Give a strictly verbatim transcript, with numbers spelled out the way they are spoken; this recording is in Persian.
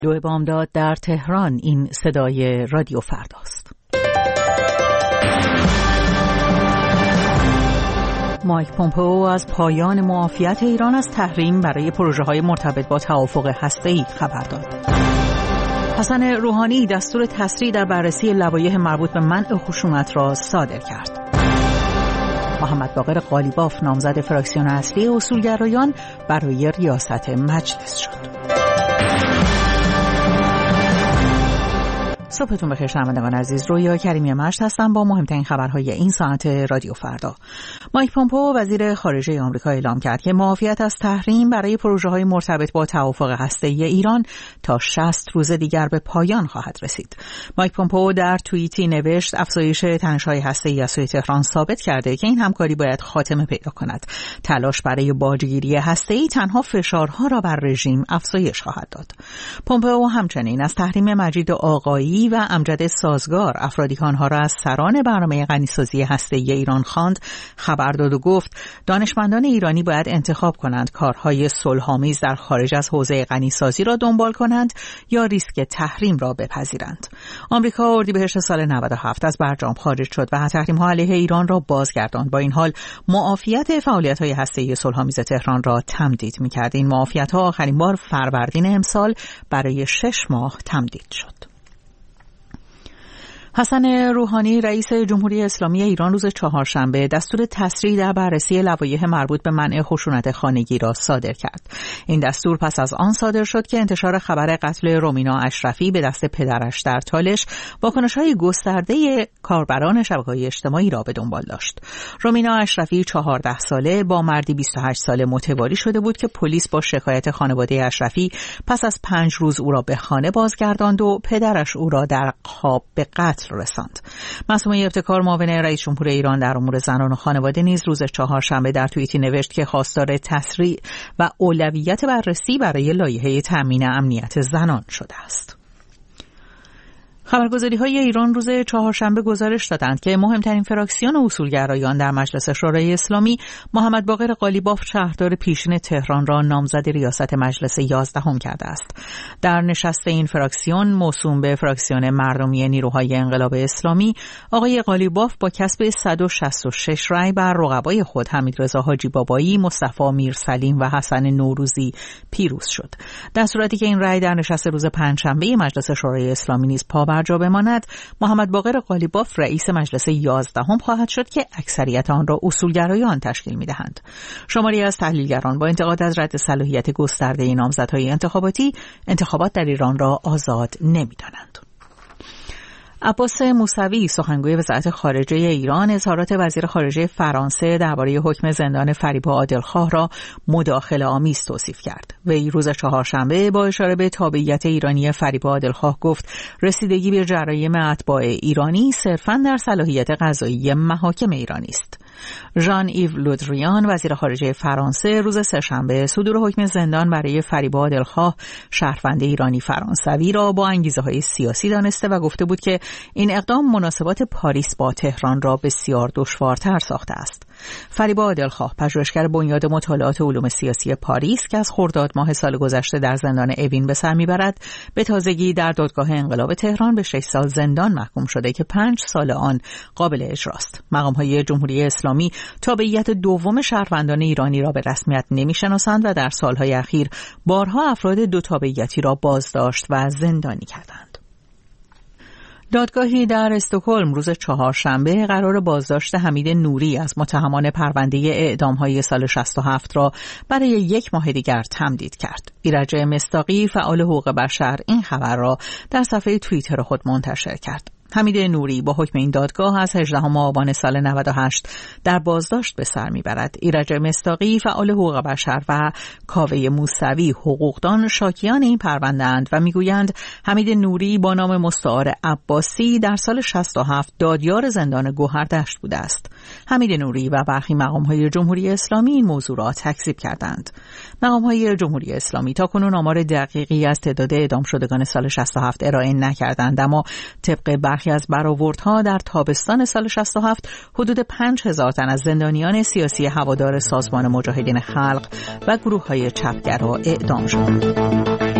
لو بامداد در تهران. این صدای رادیو فرداست. مایک پومپئو از پایان معافیت ایران از تحریم برای پروژه‌های مرتبط با توافق هسته‌ای خبر داد. حسن روحانی دستور تسریع در بررسی لوایح مربوط به منع خشونت را صادر کرد. محمد باقر قالیباف نامزد فراکسیون اصلی اصولگرایان برای ریاست مجلس شد. صبحتون بخیر شنوندگان عزیز. رویا کریمی مشت هستم با مهمترین خبرهای این ساعت رادیو فردا. مایک پومپئو وزیر خارجه آمریکا اعلام کرد که معافیت از تحریم برای پروژه‌های مرتبط با توافق هسته‌ای ایران تا شصت روز دیگر به پایان خواهد رسید. مایک پومپئو در توییتی نوشت افزایش تنش‌های هسته‌ای از سوی تهران ثابت کرده که این همکاری باید خاتمه پیدا کند. تلاش برای باجگیری هسته‌ای تنها فشارها را بر رژیم افزایش خواهد داد. پومپئو همچنین از تحریم مجید آقایی و امجد سازگار افرادی که آنها را از سران برنامه غنیسازی هسته‌ای ایران خواند خبر داد و گفت دانشمندان ایرانی باید انتخاب کنند کارهای صلح‌آمیز در خارج از حوزه غنیسازی را دنبال کنند یا ریسک تحریم را بپذیرند. آمریکا اردیبهشت سال نود و هفت از برجام خارج شد و تحریم‌ها علیه ایران را بازگرداند. با این حال معافیت فعالیت‌های هسته‌ای صلح‌آمیز تهران را تمدید می‌کرد. این معافیت‌ها آخرین بار فروردین امسال برای شش ماه تمدید شد. حسن روحانی رئیس جمهوری اسلامی ایران روز چهارشنبه دستور تسریع در بررسی لوایح مربوط به منع خشونت خانگی را صادر کرد. این دستور پس از آن صادر شد که انتشار خبر قتل رومینا اشرفی به دست پدرش در تالش واکنش‌های گسترده کاربران شبکه‌های اجتماعی را به دنبال داشت. رومینا اشرفی چهارده ساله با مردی بیست و هشت ساله متواری شده بود که پلیس با شکایت خانواده اشرفی پس از پنج روز او را به خانه بازگرداند و پدرش او را در خواب به قتل رساند. معصومه ابتکار معاون رئیس جمهور ایران در امور زنان و خانواده نیز روز چهارشنبه در توییتی نوشت که خواستار تسریع و اولویت بررسی برای لایحه تامین امنیت زنان شده است. خبرگزاری‌های ایران روز چهارشنبه گزارش دادند که مهمترین فراکسیون اصولگرایان در مجلس شورای اسلامی محمد باقر قالیباف شهردار پیشین تهران را نامزد ریاست مجلس یازدهم کرده است. در نشست این فراکسیون موسوم به فراکسیون مردمی نیروهای انقلاب اسلامی، آقای قالیباف با کسب صد و شصت و شش رأی بر رقبای خود حمیدرضا حاجی بابایی، مصطفی میرسلیم و حسن نوروزی پیروز شد. در صورتی که این رأی در نشست روز پنجشنبه مجلس شورای اسلامی نیز پا جا بماند، محمد باقر قالیباف رئیس مجلس یازدهم خواهد شد که اکثریت آن را اصولگرایان تشکیل می‌دهند. شماری از تحلیلگران با انتقاد از رد صلاحیت گسترده نامزدهای انتخاباتی، انتخابات در ایران را آزاد نمی‌دانند. عباس موسوی سخنگوی وزارت خارجه ایران اظهارات وزیر خارجه فرانسه درباره حکم زندان فریبا عادلخواه را مداخله آمیز توصیف کرد. وی روز چهارشنبه با اشاره به تابعیت ایرانی فریبا عادلخواه گفت رسیدگی به جرایم اتباع ایرانی صرفاً در صلاحیت قضایی محاکم ایرانی است. ژان ایو لودریان وزیر خارجه فرانسه روز سه‌شنبه صدور حکم زندان برای فریبا عادلخواه شهروند ایرانی فرانسوی را با انگیزه‌های سیاسی دانسته و گفته بود که این اقدام مناسبات پاریس با تهران را بسیار دشوارتر ساخته است. فریبا عادلخواه پژوهشگر بنیاد مطالعات علوم سیاسی پاریس که از خرداد ماه سال گذشته در زندان اوین به سر میبرد، به تازگی در دادگاه انقلاب تهران به شش سال زندان محکوم شده که پنج سال آن قابل اجراست. مقام‌های جمهوری اسلامی تابعیت دوم شهروندان ایرانی را به رسمیت نمی‌شناسند و در سالهای اخیر بارها افراد دو تابعیتی را بازداشت و زندانی کردند. دادگاهی در استکهلم روز چهارشنبه قرار بازداشت حمید نوری از متهمان پرونده اعدام‌های سال شصت و هفت را برای یک ماه دیگر تمدید کرد. ایرج مصداقی فعال حقوق بشر این خبر را در صفحه توییتر خود منتشر کرد. حمید نوری با حکم این دادگاه از هجدهم آبان سال نود و هشت در بازداشت به سر میبرد. ایرج مصداقی فعال حقوق بشر و کاوه موسوی حقوقدان شاکیان این پرونده‌اند و میگویند حمید نوری با نام مستعار عباسی در سال شصت و هفت دادیار زندان گوهردشت بوده است. حمید نوری و برخی مقام‌های جمهوری اسلامی این موضوع را تکذیب کردند. مقام‌های جمهوری اسلامی تاکنون آمار دقیقی از تعداد اعدام شدگان سال شصت و هفت ارائه نکردند، اما طبق برخی از برآوردها در تابستان سال شصت و هفت حدود پنج هزار تن از زندانیان سیاسی هوادار سازمان مجاهدین خلق و گروه‌های چپگرا اعدام شدند.